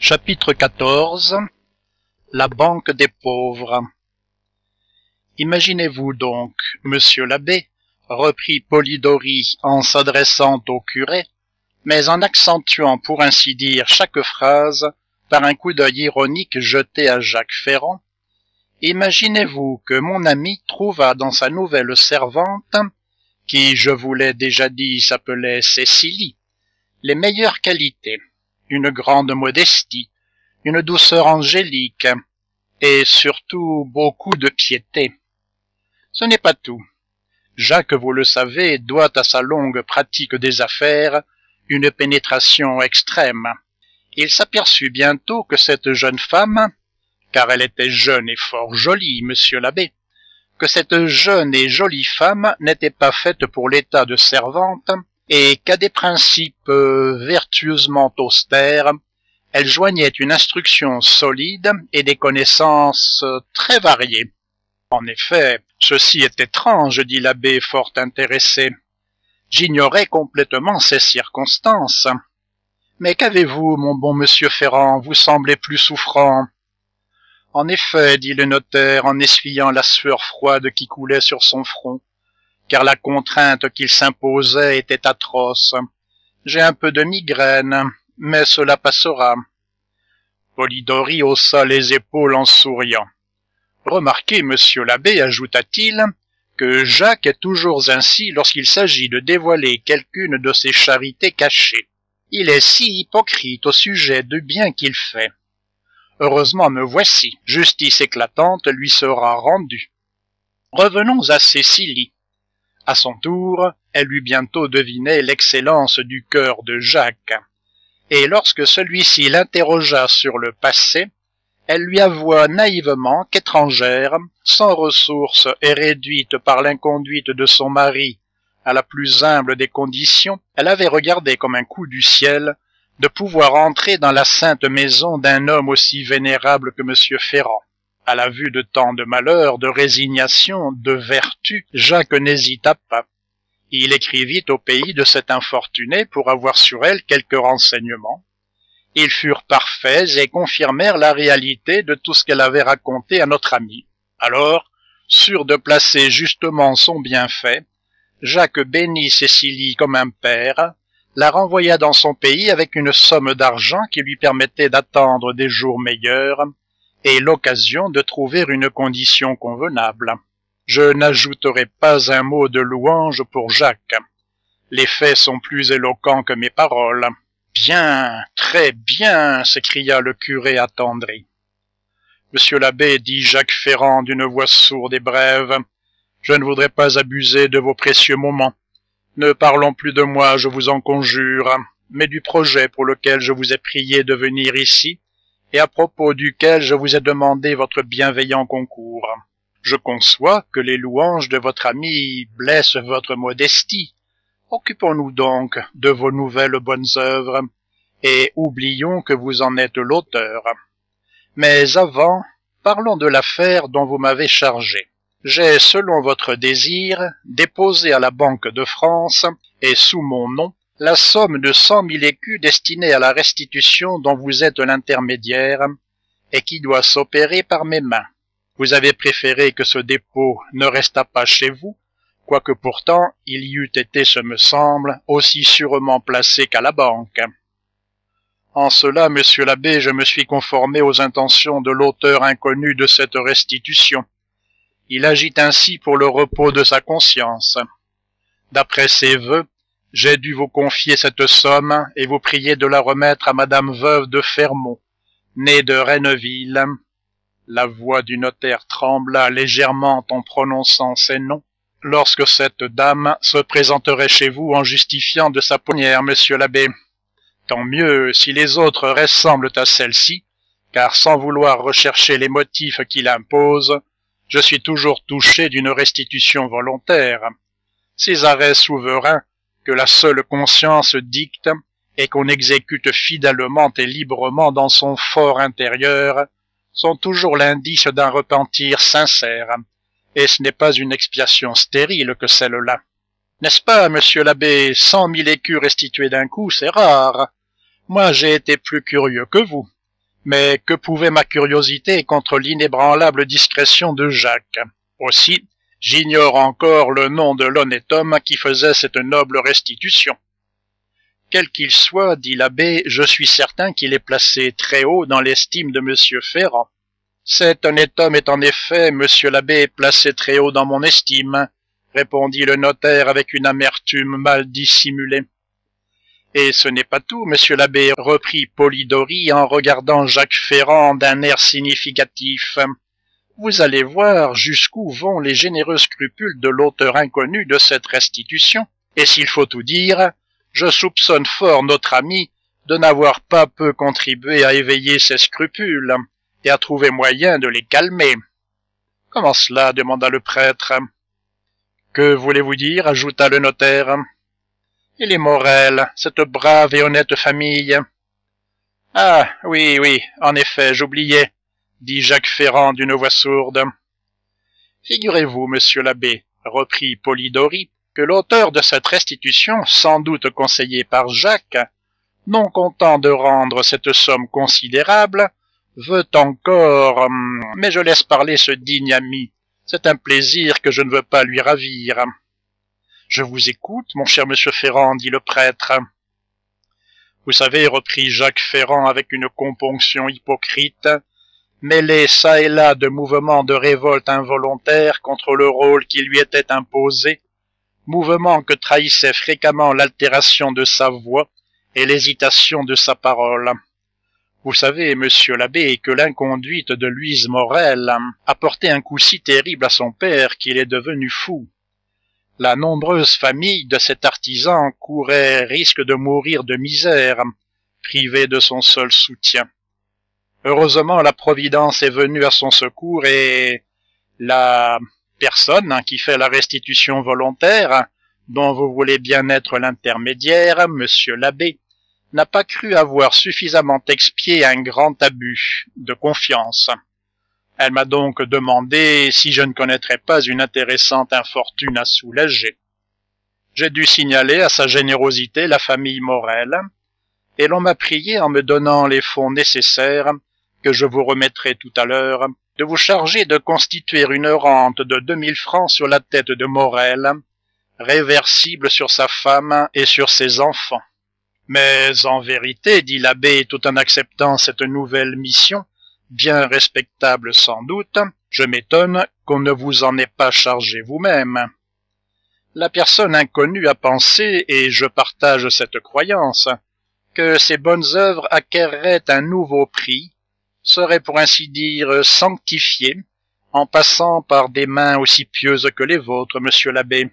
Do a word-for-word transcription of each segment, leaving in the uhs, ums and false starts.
Chapitre quatorze. La banque des pauvres. Imaginez-vous donc, monsieur l'abbé, reprit Polidori en s'adressant au curé, mais en accentuant pour ainsi dire chaque phrase par un coup d'œil ironique jeté à Jacques Ferrand, imaginez-vous que mon ami trouva dans sa nouvelle servante, qui, je vous l'ai déjà dit, s'appelait Cécilie, les meilleures qualités, une grande modestie, une douceur angélique, et surtout beaucoup de piété. Ce n'est pas tout. Jacques, vous le savez, doit à sa longue pratique des affaires une pénétration extrême. Il s'aperçut bientôt que cette jeune femme, car elle était jeune et fort jolie, monsieur l'abbé, que cette jeune et jolie femme n'était pas faite pour l'état de servante, et qu'à des principes vertueusement austères, elle joignait une instruction solide et des connaissances très variées. En effet, ceci est étrange, dit l'abbé fort intéressé. J'ignorais complètement ces circonstances. Mais qu'avez-vous, mon bon monsieur Ferrand, vous semblez plus souffrant. En effet, dit le notaire en essuyant la sueur froide qui coulait sur son front, car la contrainte qu'il s'imposait était atroce. J'ai un peu de migraine, mais cela passera. Polidori haussa les épaules en souriant. Remarquez, monsieur l'abbé, ajouta-t-il, que Jacques est toujours ainsi lorsqu'il s'agit de dévoiler quelqu'une de ses charités cachées. Il est si hypocrite au sujet du bien qu'il fait. Heureusement me voici, justice éclatante lui sera rendue. Revenons à Cécilie. À son tour, elle eut bientôt deviné l'excellence du cœur de Jacques, et lorsque celui-ci l'interrogea sur le passé, elle lui avoua naïvement qu'étrangère, sans ressources et réduite par l'inconduite de son mari à la plus humble des conditions, elle avait regardé comme un coup du ciel de pouvoir entrer dans la sainte maison d'un homme aussi vénérable que monsieur Ferrand. À la vue de tant de malheurs, de résignation, de vertu, Jacques n'hésita pas. Il écrivit au pays de cette infortunée pour avoir sur elle quelques renseignements. Ils furent parfaits et confirmèrent la réalité de tout ce qu'elle avait raconté à notre ami. Alors, sûr de placer justement son bienfait, Jacques bénit Cécilie comme un père, la renvoya dans son pays avec une somme d'argent qui lui permettait d'attendre des jours meilleurs et l'occasion de trouver une condition convenable. Je n'ajouterai pas un mot de louange pour Jacques. Les faits sont plus éloquents que mes paroles. Bien, très bien, s'écria le curé attendri. Monsieur l'abbé, dit Jacques Ferrand d'une voix sourde et brève, je ne voudrais pas abuser de vos précieux moments. Ne parlons plus de moi, je vous en conjure, mais du projet pour lequel je vous ai prié de venir ici, et à propos duquel je vous ai demandé votre bienveillant concours. Je conçois que les louanges de votre ami blessent votre modestie. Occupons-nous donc de vos nouvelles bonnes œuvres, et oublions que vous en êtes l'auteur. Mais avant, parlons de l'affaire dont vous m'avez chargé. J'ai, selon votre désir, déposé à la Banque de France, et sous mon nom, la somme de cent mille écus destinée à la restitution dont vous êtes l'intermédiaire, et qui doit s'opérer par mes mains. Vous avez préféré que ce dépôt ne restât pas chez vous, quoique pourtant il y eût été, ce me semble, aussi sûrement placé qu'à la banque. En cela, monsieur l'abbé, je me suis conformé aux intentions de l'auteur inconnu de cette restitution. Il agit ainsi pour le repos de sa conscience. D'après ses vœux, j'ai dû vous confier cette somme et vous prier de la remettre à madame veuve de Fermont, née de Renneville. La voix du notaire trembla légèrement en prononçant ces noms. Lorsque cette dame se présenterait chez vous en justifiant de sa première, monsieur l'abbé. Tant mieux si les autres ressemblent à celle-ci, car sans vouloir rechercher les motifs qui l'imposent, je suis toujours touché d'une restitution volontaire. Ces arrêts souverains que la seule conscience dicte et qu'on exécute fidèlement et librement dans son fort intérieur sont toujours l'indice d'un repentir sincère, et ce n'est pas une expiation stérile que celle-là. N'est-ce pas, monsieur l'abbé, cent mille écus restitués d'un coup, c'est rare. Moi, j'ai été plus curieux que vous. Mais que pouvait ma curiosité contre l'inébranlable discrétion de Jacques? Aussi, j'ignore encore le nom de l'honnête homme qui faisait cette noble restitution. Quel qu'il soit, dit l'abbé, je suis certain qu'il est placé très haut dans l'estime de monsieur Ferrand. Cet honnête homme est en effet, monsieur l'abbé, placé très haut dans mon estime, répondit le notaire avec une amertume mal dissimulée. Et ce n'est pas tout, monsieur l'abbé, reprit Polidori en regardant Jacques Ferrand d'un air significatif. Vous allez voir jusqu'où vont les généreux scrupules de l'auteur inconnu de cette restitution, et s'il faut tout dire, je soupçonne fort notre ami de n'avoir pas peu contribué à éveiller ses scrupules, et à trouver moyen de les calmer. Comment cela? Demanda le prêtre. Que voulez-vous dire? Ajouta le notaire. Et les Morel, cette brave et honnête famille. Ah, oui, oui, en effet, j'oubliais, dit Jacques Ferrand d'une voix sourde. Figurez-vous, monsieur l'abbé, reprit Polidori, que l'auteur de cette restitution, sans doute conseillé par Jacques, non content de rendre cette somme considérable, veut encore... Mais je laisse parler ce digne ami. C'est un plaisir que je ne veux pas lui ravir. Je vous écoute, mon cher monsieur Ferrand, dit le prêtre. Vous savez, reprit Jacques Ferrand avec une componction hypocrite, mêlé çà et là de mouvements de révolte involontaire contre le rôle qui lui était imposé, mouvements que trahissait fréquemment l'altération de sa voix et l'hésitation de sa parole. Vous savez, monsieur l'abbé, que l'inconduite de Louise Morel a porté un coup si terrible à son père qu'il est devenu fou. La nombreuse famille de cet artisan courait risque de mourir de misère, privée de son seul soutien. Heureusement, la Providence est venue à son secours et la personne qui fait la restitution volontaire, dont vous voulez bien être l'intermédiaire, monsieur l'abbé, n'a pas cru avoir suffisamment expié un grand abus de confiance. Elle m'a donc demandé si je ne connaîtrais pas une intéressante infortune à soulager. J'ai dû signaler à sa générosité la famille Morel, et l'on m'a prié en me donnant les fonds nécessaires, que je vous remettrai tout à l'heure, de vous charger de constituer une rente de deux mille francs sur la tête de Morel, réversible sur sa femme et sur ses enfants. Mais en vérité, dit l'abbé tout en acceptant cette nouvelle mission, bien respectable sans doute, je m'étonne qu'on ne vous en ait pas chargé vous-même. La personne inconnue a pensé, et je partage cette croyance, que ces bonnes œuvres acquerraient un nouveau prix, seraient pour ainsi dire sanctifiées, en passant par des mains aussi pieuses que les vôtres, monsieur l'abbé.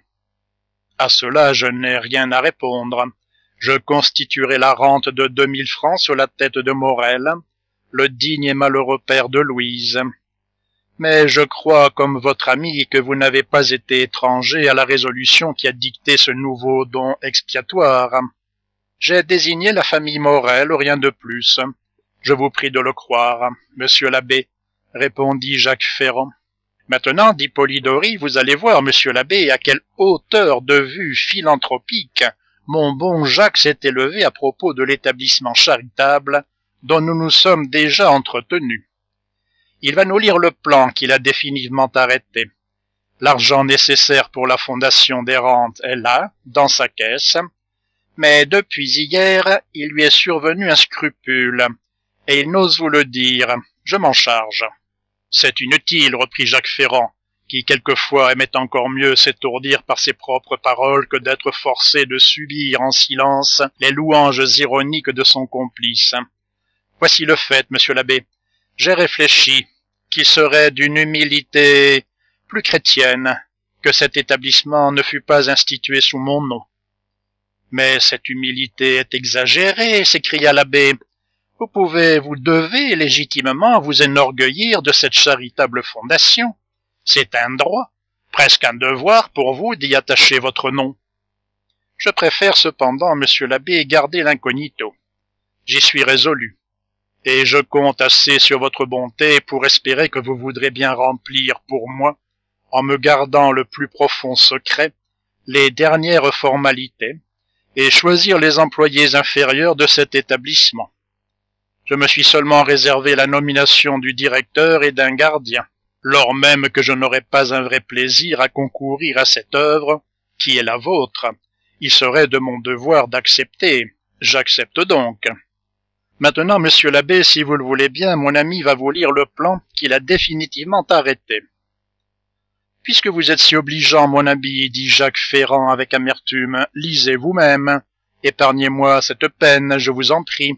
À cela, je n'ai rien à répondre. Je constituerai la rente de deux mille francs sur la tête de Morel, le digne et malheureux père de Louise. Mais je crois, comme votre ami, que vous n'avez pas été étranger à la résolution qui a dicté ce nouveau don expiatoire. J'ai désigné la famille Morel, rien de plus. Je vous prie de le croire, monsieur l'abbé, répondit Jacques Ferrand. Maintenant, dit Polidori, vous allez voir, monsieur l'abbé, à quelle hauteur de vue philanthropique mon bon Jacques s'est élevé à propos de l'établissement charitable dont nous nous sommes déjà entretenus. Il va nous lire le plan qu'il a définitivement arrêté. L'argent nécessaire pour la fondation des rentes est là, dans sa caisse, mais depuis hier, il lui est survenu un scrupule, et il n'ose vous le dire. Je m'en charge. C'est inutile, reprit Jacques Ferrand, qui quelquefois aimait encore mieux s'étourdir par ses propres paroles que d'être forcé de subir en silence les louanges ironiques de son complice. Voici le fait, monsieur l'abbé. J'ai réfléchi qu'il serait d'une humilité plus chrétienne que cet établissement ne fût pas institué sous mon nom. Mais cette humilité est exagérée, s'écria l'abbé. Vous pouvez, vous devez légitimement vous enorgueillir de cette charitable fondation. C'est un droit, presque un devoir pour vous d'y attacher votre nom. Je préfère cependant, monsieur l'abbé, garder l'incognito. J'y suis résolu, et je compte assez sur votre bonté pour espérer que vous voudrez bien remplir pour moi, en me gardant le plus profond secret, les dernières formalités, et choisir les employés inférieurs de cet établissement. Je me suis seulement réservé la nomination du directeur et d'un gardien, lors même que je n'aurais pas un vrai plaisir à concourir à cette œuvre, qui est la vôtre. Il serait de mon devoir d'accepter. J'accepte donc. Maintenant, monsieur l'abbé, si vous le voulez bien, mon ami va vous lire le plan qu'il a définitivement arrêté. Puisque vous êtes si obligeant, mon ami, dit Jacques Ferrand avec amertume, lisez vous-même. Épargnez-moi cette peine, je vous en prie.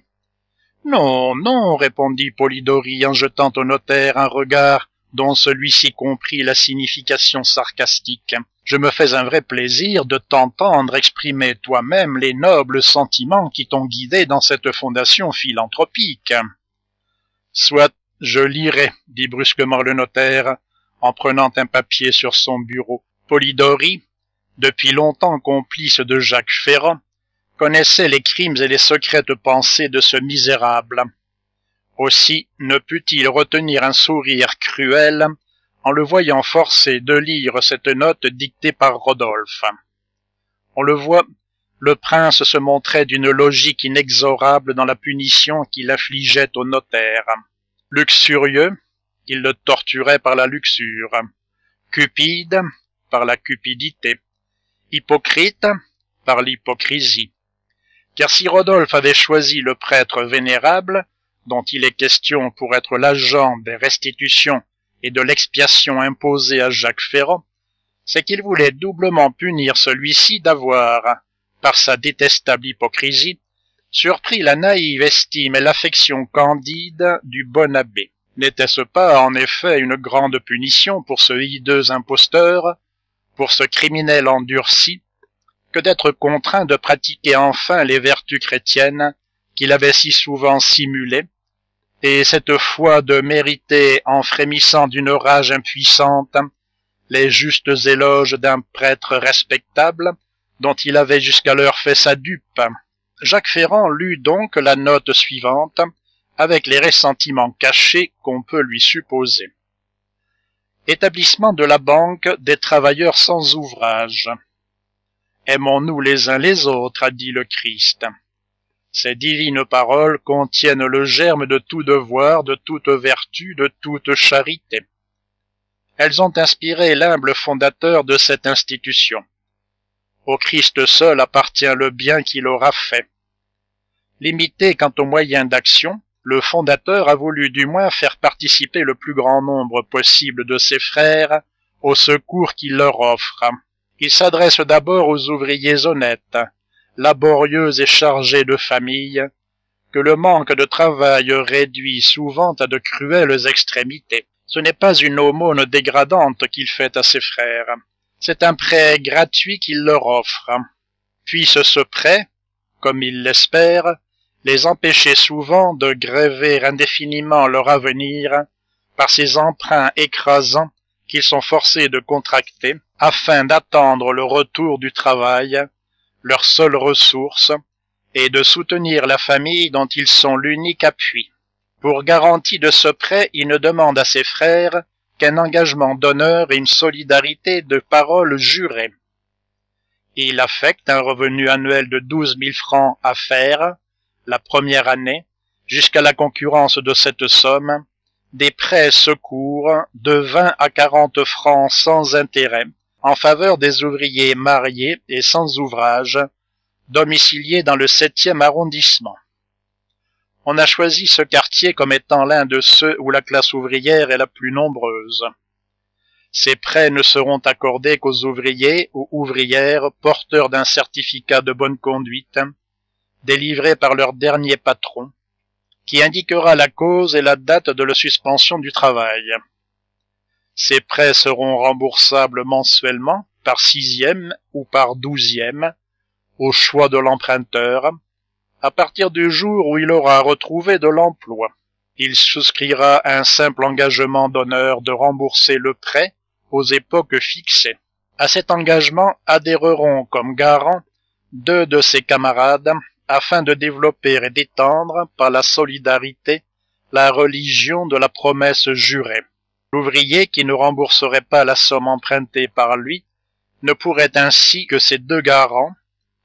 Non, non, répondit Polidori en jetant au notaire un regard dont celui-ci comprit la signification sarcastique. Je me fais un vrai plaisir de t'entendre exprimer toi-même les nobles sentiments qui t'ont guidé dans cette fondation philanthropique. Soit, je lirai, dit brusquement le notaire, en prenant un papier sur son bureau. Polidori, depuis longtemps complice de Jacques Ferrand, connaissait les crimes et les secrètes pensées de ce misérable. Aussi ne put-il retenir un sourire cruel en le voyant forcé de lire cette note dictée par Rodolphe. On le voit, le prince se montrait d'une logique inexorable dans la punition qu'il affligeait au notaire. Luxurieux, il le torturait par la luxure. Cupide, par la cupidité. Hypocrite, par l'hypocrisie. Car si Rodolphe avait choisi le prêtre vénérable, dont il est question pour être l'agent des restitutions et de l'expiation imposée à Jacques Ferrand, c'est qu'il voulait doublement punir celui-ci d'avoir, par sa détestable hypocrisie, surpris la naïve estime et l'affection candide du bon abbé. N'était-ce pas, en effet, une grande punition pour ce hideux imposteur, pour ce criminel endurci, que d'être contraint de pratiquer enfin les vertus chrétiennes qu'il avait si souvent simulées, et cette fois de mériter, en frémissant d'une rage impuissante, les justes éloges d'un prêtre respectable, dont il avait jusqu'alors fait sa dupe. Jacques Ferrand lut donc la note suivante, avec les ressentiments cachés qu'on peut lui supposer. Établissement de la Banque des travailleurs sans ouvrage. Aimons-nous les uns les autres, a dit le Christ. Ces divines paroles contiennent le germe de tout devoir, de toute vertu, de toute charité. Elles ont inspiré l'humble fondateur de cette institution. Au Christ seul appartient le bien qu'il aura fait. Limité quant aux moyens d'action, le fondateur a voulu du moins faire participer le plus grand nombre possible de ses frères au secours qu'il leur offre. Il s'adresse d'abord aux ouvriers honnêtes, laborieux et chargés de famille, que le manque de travail réduit souvent à de cruelles extrémités. Ce n'est pas une aumône dégradante qu'il fait à ses frères, c'est un prêt gratuit qu'il leur offre. Puisse ce prêt, comme il l'espère, les empêcher souvent de gréver indéfiniment leur avenir par ces emprunts écrasants qu'ils sont forcés de contracter afin d'attendre le retour du travail, leur seule ressource, et de soutenir la famille dont ils sont l'unique appui. Pour garantie de ce prêt, il ne demande à ses frères qu'un engagement d'honneur et une solidarité de parole jurée. Il affecte un revenu annuel de douze mille francs à faire, la première année, jusqu'à la concurrence de cette somme, des prêts secours de vingt à quarante francs sans intérêt, en faveur des ouvriers mariés et sans ouvrage, domiciliés dans le septième arrondissement. On a choisi ce quartier comme étant l'un de ceux où la classe ouvrière est la plus nombreuse. Ces prêts ne seront accordés qu'aux ouvriers ou ouvrières porteurs d'un certificat de bonne conduite, délivré par leur dernier patron, qui indiquera la cause et la date de la suspension du travail. Ces prêts seront remboursables mensuellement, par sixième ou par douzième, au choix de l'emprunteur, à partir du jour où il aura retrouvé de l'emploi. Il souscrira un simple engagement d'honneur de rembourser le prêt aux époques fixées. À cet engagement adhéreront comme garants deux de ses camarades afin de développer et d'étendre par la solidarité la religion de la promesse jurée. L'ouvrier qui ne rembourserait pas la somme empruntée par lui ne pourrait ainsi que ses deux garants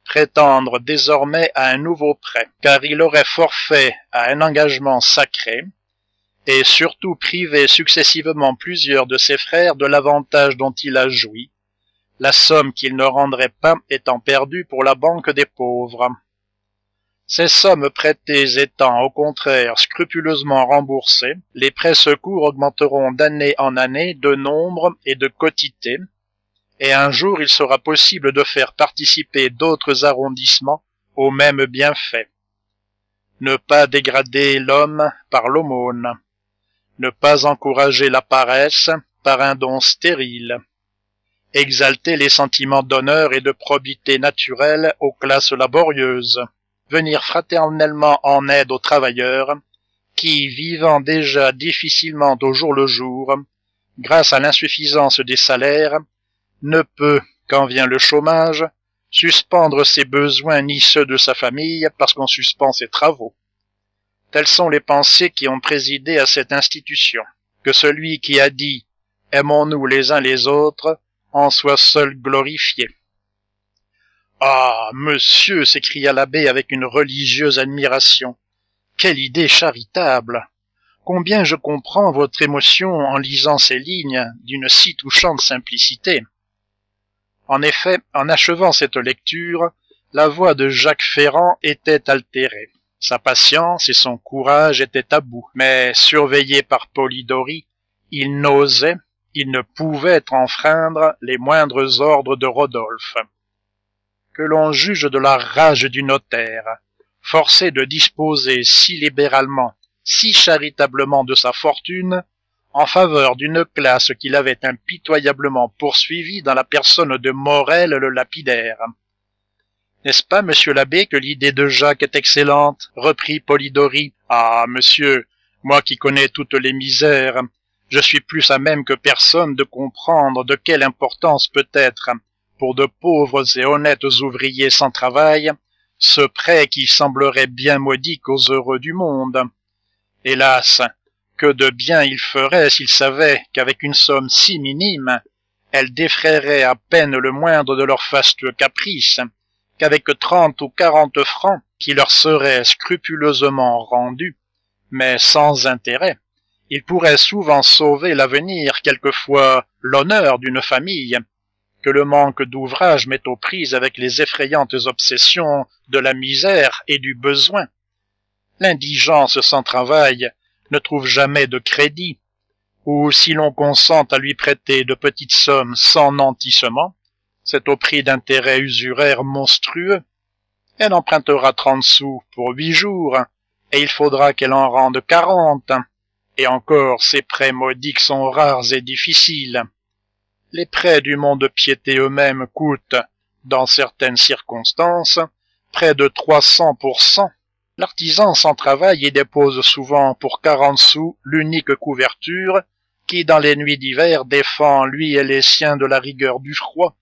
prétendre désormais à un nouveau prêt, car il aurait forfait à un engagement sacré, et surtout privé successivement plusieurs de ses frères de l'avantage dont il a joui, la somme qu'il ne rendrait pas étant perdue pour la banque des pauvres. Ces sommes prêtées étant au contraire scrupuleusement remboursées, les prêts-secours augmenteront d'année en année de nombre et de quotité, et un jour il sera possible de faire participer d'autres arrondissements aux mêmes bienfaits. Ne pas dégrader l'homme par l'aumône, ne pas encourager la paresse par un don stérile, exalter les sentiments d'honneur et de probité naturelle aux classes laborieuses, venir fraternellement en aide aux travailleurs, qui, vivant déjà difficilement au jour le jour, grâce à l'insuffisance des salaires, ne peut, quand vient le chômage, suspendre ses besoins ni ceux de sa famille parce qu'on suspend ses travaux. Telles sont les pensées qui ont présidé à cette institution. Que celui qui a dit « Aimons-nous les uns les autres » en soit seul glorifié. « Ah, monsieur » s'écria l'abbé avec une religieuse admiration. « Quelle idée charitable ! Combien je comprends votre émotion en lisant ces lignes d'une si touchante simplicité. » En effet, en achevant cette lecture, la voix de Jacques Ferrand était altérée. Sa patience et son courage étaient à bout, mais surveillé par Polidori, il n'osait, il ne pouvait enfreindre les moindres ordres de Rodolphe. Que l'on juge de la rage du notaire, forcé de disposer si libéralement, si charitablement de sa fortune, en faveur d'une classe qu'il avait impitoyablement poursuivie dans la personne de Morel le lapidaire. « N'est-ce pas, monsieur l'abbé, que l'idée de Jacques est excellente ?» reprit Polidori. « Ah, monsieur, moi qui connais toutes les misères, je suis plus à même que personne de comprendre de quelle importance peut être, pour de pauvres et honnêtes ouvriers sans travail, ce prêt qui semblerait bien modique aux heureux du monde. Hélas, que de bien ils feraient s'ils savaient qu'avec une somme si minime, elle défrayerait à peine le moindre de leurs fastueux caprices, qu'avec trente ou quarante francs qui leur seraient scrupuleusement rendus, mais sans intérêt, ils pourraient souvent sauver l'avenir, quelquefois l'honneur d'une famille, que le manque d'ouvrage met aux prises avec les effrayantes obsessions de la misère et du besoin. L'indigence sans travail ne trouve jamais de crédit, ou si l'on consent à lui prêter de petites sommes sans nantissement, c'est au prix d'intérêts usuraires monstrueux. Elle empruntera trente sous pour huit jours, et il faudra qu'elle en rende quarante. Et encore, ces prêts modiques sont rares et difficiles. Les prêts du mont-de-piété eux-mêmes coûtent, dans certaines circonstances, près de trois cents pour cent. L'artisan sans travail y dépose souvent pour quarante sous l'unique couverture qui, dans les nuits d'hiver, défend lui et les siens de la rigueur du froid.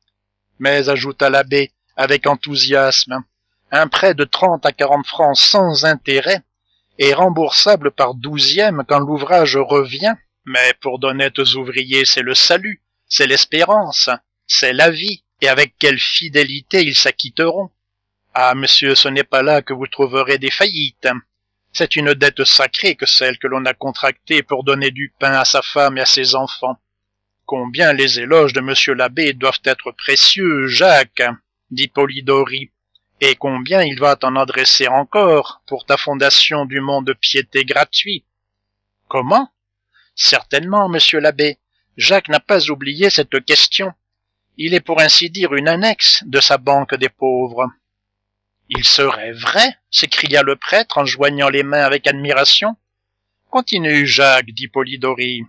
Mais, ajouta l'abbé avec enthousiasme, un prêt de trente à quarante francs sans intérêt est remboursable par douzième quand l'ouvrage revient. Mais pour d'honnêtes ouvriers, c'est le salut, c'est l'espérance, c'est la vie, et avec quelle fidélité ils s'acquitteront. Ah, monsieur, ce n'est pas là que vous trouverez des faillites. C'est une dette sacrée que celle que l'on a contractée pour donner du pain à sa femme et à ses enfants. Combien les éloges de monsieur l'abbé doivent être précieux, Jacques, dit Polidori, et combien il va t'en adresser encore pour ta fondation du mont-de-piété gratuit. Comment? Certainement, monsieur l'abbé, Jacques n'a pas oublié cette question. Il est pour ainsi dire une annexe de sa banque des pauvres. Il serait vrai, s'écria le prêtre en joignant les mains avec admiration. Continue, Jacques, dit Polidori.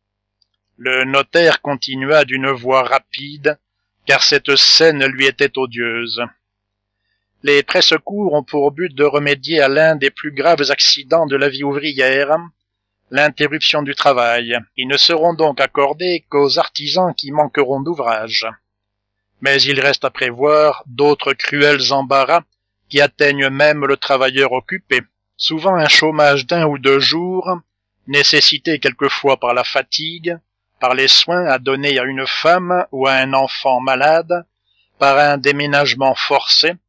Le notaire continua d'une voix rapide, car cette scène lui était odieuse. Les prêts-secours ont pour but de remédier à l'un des plus graves accidents de la vie ouvrière, l'interruption du travail. Ils ne seront donc accordés qu'aux artisans qui manqueront d'ouvrage. Mais il reste à prévoir d'autres cruels embarras qui atteignent même le travailleur occupé. Souvent un chômage d'un ou deux jours, nécessité quelquefois par la fatigue, par les soins à donner à une femme ou à un enfant malade, par un déménagement forcé,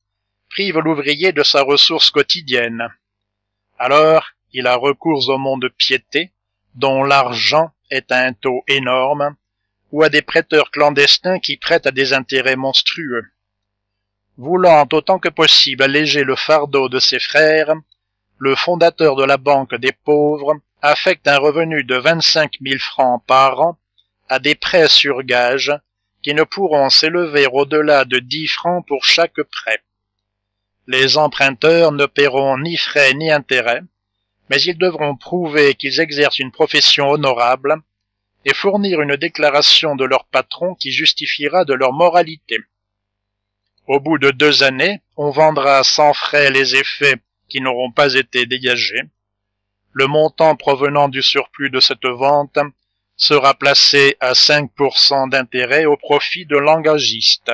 prive l'ouvrier de sa ressource quotidienne. Alors, il a recours au monde de piété, dont l'argent est à un taux énorme, ou à des prêteurs clandestins qui prêtent à des intérêts monstrueux. Voulant autant que possible alléger le fardeau de ses frères, le fondateur de la Banque des pauvres affecte un revenu de vingt-cinq mille francs par an à des prêts sur gage qui ne pourront s'élever au-delà de dix francs pour chaque prêt. Les emprunteurs ne paieront ni frais ni intérêts, mais ils devront prouver qu'ils exercent une profession honorable et fournir une déclaration de leur patron qui justifiera de leur moralité. Au bout de deux années, on vendra sans frais les effets qui n'auront pas été dégagés. Le montant provenant du surplus de cette vente sera placé à cinq pour cent d'intérêt au profit de l'engagiste.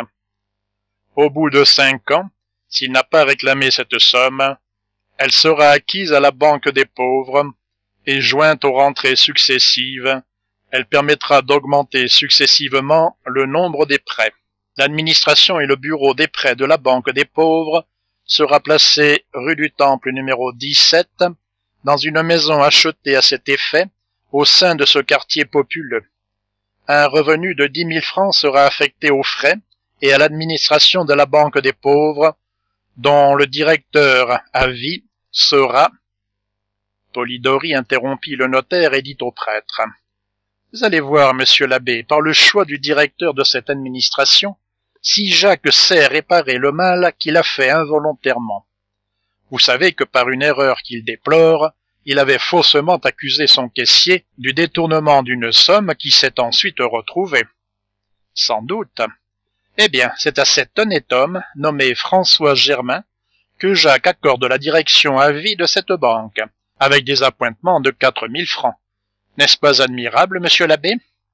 Au bout de cinq ans, s'il n'a pas réclamé cette somme, elle sera acquise à la Banque des pauvres et jointe aux rentrées successives, elle permettra d'augmenter successivement le nombre des prêts. L'administration et le bureau des prêts de la Banque des pauvres sera placé rue du Temple numéro dix-sept, dans une maison achetée à cet effet au sein de ce quartier populeux. Un revenu de dix mille francs sera affecté aux frais et à l'administration de la Banque des pauvres, dont le directeur à vie sera... Polidori interrompit le notaire et dit au prêtre: « Vous allez voir, monsieur l'abbé, par le choix du directeur de cette administration, si Jacques sait réparer le mal qu'il a fait involontairement. Vous savez que par une erreur qu'il déplore, il avait faussement accusé son caissier du détournement d'une somme qui s'est ensuite retrouvée. Sans doute. Eh bien, c'est à cet honnête homme, nommé François Germain, que Jacques accorde la direction à vie de cette banque, avec des appointements de quatre mille francs. N'est-ce pas admirable, monsieur l'abbé?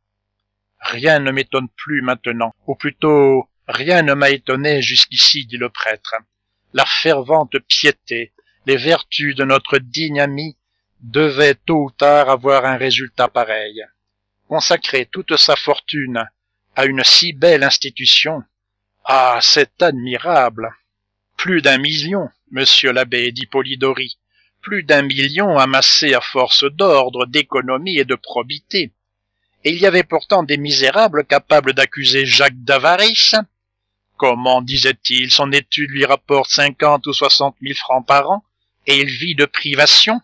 Rien ne m'étonne plus maintenant, ou plutôt, rien ne m'a étonné jusqu'ici, dit le prêtre. La fervente piété, les vertus de notre digne ami devaient tôt ou tard avoir un résultat pareil. Consacrer toute sa fortune à une si belle institution, ah, c'est admirable. Plus d'un million, monsieur l'abbé, dit Polidori, plus d'un million amassé à force d'ordre, d'économie et de probité. Et il y avait pourtant des misérables capables d'accuser Jacques d'avarice. Comment, disait-il, son étude lui rapporte cinquante ou soixante mille francs par an, et il vit de privation?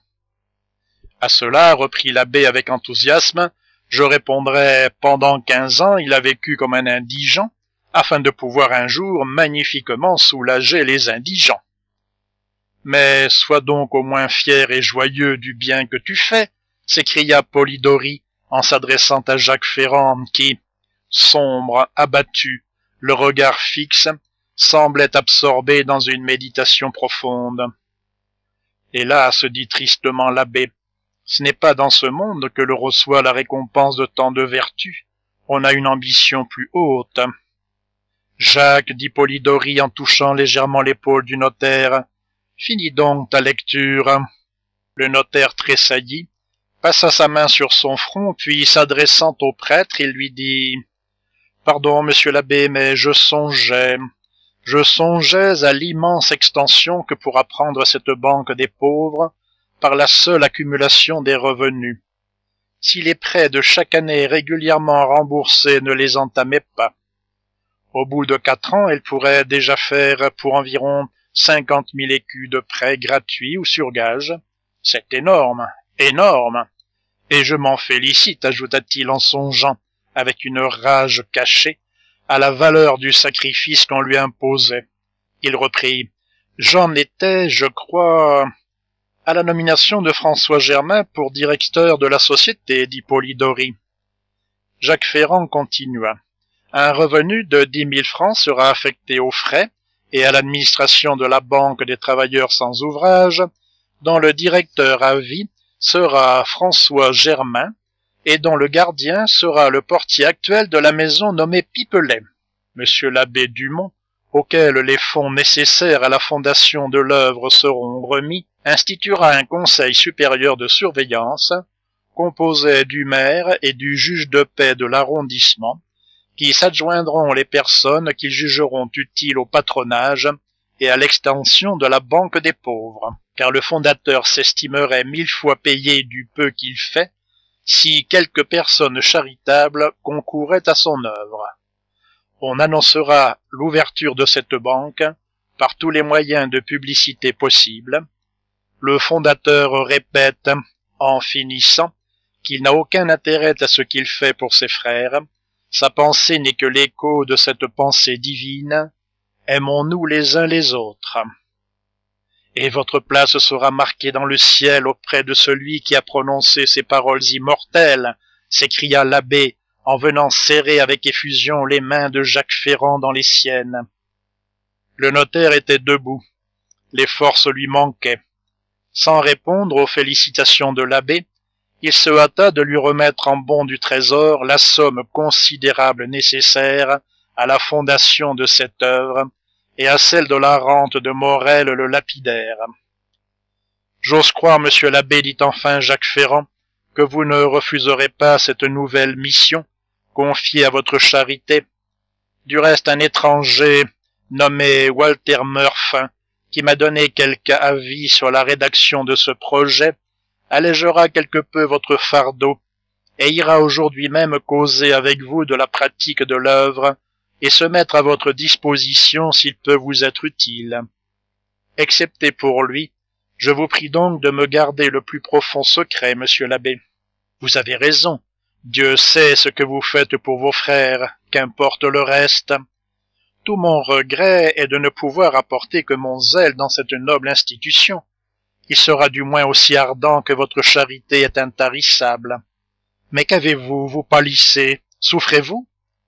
À cela, reprit l'abbé avec enthousiasme, je répondrai, pendant quinze ans, il a vécu comme un indigent, afin de pouvoir un jour magnifiquement soulager les indigents. Mais sois donc au moins fier et joyeux du bien que tu fais, s'écria Polidori, en s'adressant à Jacques Ferrand, qui, sombre, abattu, le regard fixe, semblait absorbé dans une méditation profonde. Hélas, dit tristement l'abbé, ce n'est pas dans ce monde que l'on reçoit la récompense de tant de vertus. On a une ambition plus haute. Jacques, dit Polidori en touchant légèrement l'épaule du notaire, finis donc ta lecture. Le notaire tressaillit, passa sa main sur son front, puis s'adressant au prêtre, il lui dit « Pardon, monsieur l'abbé, mais je songeais, je songeais à l'immense extension que pourra prendre cette banque des pauvres par la seule accumulation des revenus. Si les prêts de chaque année régulièrement remboursés ne les entamaient pas, au bout de quatre ans, elle pourrait déjà faire pour environ cinquante mille écus de prêts gratuits ou sur gage. C'est énorme, énorme. Et je m'en félicite, ajouta-t-il en songeant, avec une rage cachée, à la valeur du sacrifice qu'on lui imposait. Il reprit, « J'en étais, je crois, à la nomination de François Germain pour directeur de la société, dit Polidori. » Jacques Ferrand continua. Un revenu de dix mille francs sera affecté aux frais et à l'administration de la Banque des travailleurs sans ouvrage, dont le directeur à vie sera François Germain et dont le gardien sera le portier actuel de la maison nommée Pipelet. Monsieur l'abbé Dumont, auquel les fonds nécessaires à la fondation de l'œuvre seront remis, instituera un conseil supérieur de surveillance, composé du maire et du juge de paix de l'arrondissement, qui s'adjoindront les personnes qu'ils jugeront utiles au patronage et à l'extension de la banque des pauvres, car le fondateur s'estimerait mille fois payé du peu qu'il fait si quelques personnes charitables concouraient à son œuvre. On annoncera l'ouverture de cette banque par tous les moyens de publicité possibles. Le fondateur répète, en finissant, qu'il n'a aucun intérêt à ce qu'il fait pour ses frères. Sa pensée n'est que l'écho de cette pensée divine. Aimons-nous les uns les autres. Et votre place sera marquée dans le ciel auprès de celui qui a prononcé ces paroles immortelles, s'écria l'abbé, en venant serrer avec effusion les mains de Jacques Ferrand dans les siennes. Le notaire était debout. Les forces lui manquaient. Sans répondre aux félicitations de l'abbé, il se hâta de lui remettre en bon du trésor la somme considérable nécessaire à la fondation de cette œuvre et à celle de la rente de Morel le lapidaire. « J'ose croire, monsieur l'abbé, dit enfin Jacques Ferrand, que vous ne refuserez pas cette nouvelle mission confiée à votre charité. Du reste, un étranger nommé Walter Murph, qui m'a donné quelque avis sur la rédaction de ce projet, allégera quelque peu votre fardeau et ira aujourd'hui même causer avec vous de la pratique de l'œuvre et se mettre à votre disposition s'il peut vous être utile. Excepté pour lui, je vous prie donc de me garder le plus profond secret, monsieur l'abbé. Vous avez raison. Dieu sait ce que vous faites pour vos frères, qu'importe le reste. Tout mon regret est de ne pouvoir apporter que mon zèle dans cette noble institution. Il sera du moins aussi ardent que votre charité est intarissable. Mais qu'avez-vous, vous pâlissez? Souffrez-vous?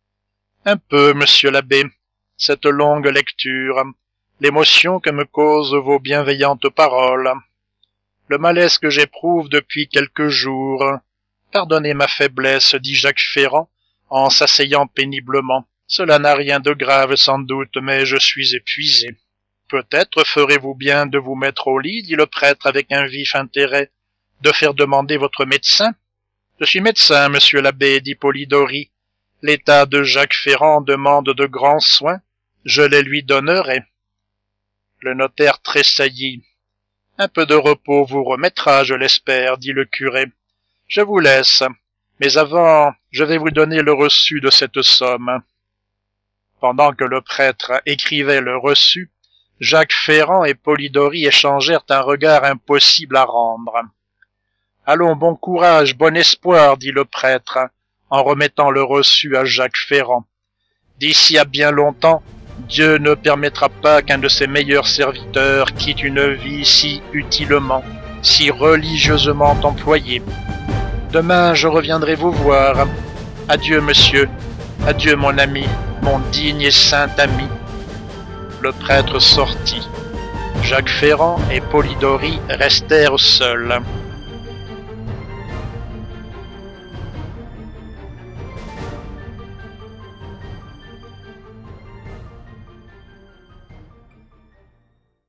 Un peu, monsieur l'abbé. Cette longue lecture, l'émotion que me causent vos bienveillantes paroles, le malaise que j'éprouve depuis quelques jours. Pardonnez ma faiblesse, dit Jacques Ferrand, en s'asseyant péniblement. Cela n'a rien de grave sans doute, mais je suis épuisé. Peut-être ferez-vous bien de vous mettre au lit, dit le prêtre avec un vif intérêt, de faire demander votre médecin. Je suis médecin, monsieur l'abbé, dit Polidori. L'état de Jacques Ferrand demande de grands soins, je les lui donnerai. Le notaire tressaillit. Un peu de repos vous remettra, je l'espère, dit le curé. Je vous laisse, mais avant, je vais vous donner le reçu de cette somme. Pendant que le prêtre écrivait le reçu, Jacques Ferrand et Polidori échangèrent un regard impossible à rendre. « Allons, bon courage, bon espoir, dit le prêtre, en remettant le reçu à Jacques Ferrand. D'ici à bien longtemps, Dieu ne permettra pas qu'un de ses meilleurs serviteurs quitte une vie si utilement, si religieusement employée. Demain, je reviendrai vous voir. Adieu, monsieur. Adieu, mon ami, mon digne et saint ami. » Le prêtre sortit. Jacques Ferrand et Polidori restèrent seuls.